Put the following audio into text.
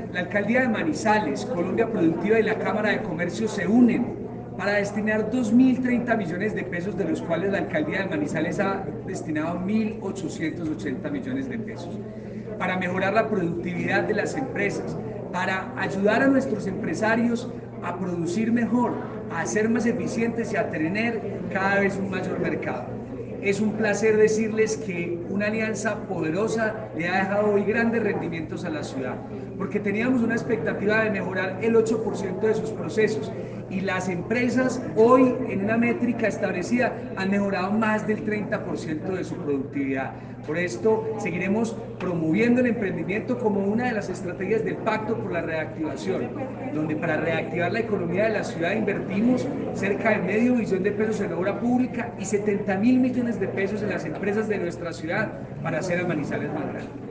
La Alcaldía de Manizales, Colombia Productiva y la Cámara de Comercio se unen para destinar 2.030 millones de pesos, de los cuales la Alcaldía de Manizales ha destinado 1.880 millones de pesos, para mejorar la productividad de las empresas, para ayudar a nuestros empresarios a producir mejor, a ser más eficientes y a tener cada vez un mayor mercado. Es un placer decirles que una alianza poderosa le ha dejado hoy grandes rendimientos a la ciudad, porque teníamos una expectativa de mejorar el 8% de sus procesos y las empresas hoy en una métrica establecida han mejorado más del 30% de su productividad. Por esto seguiremos promoviendo el emprendimiento como una de las estrategias del Pacto por la Reactivación, donde para reactivar la economía de la ciudad invertimos cerca de medio billón de pesos en obra pública y 70.000 millones de pesos en las empresas de nuestra ciudad para hacer a Manizales más grande.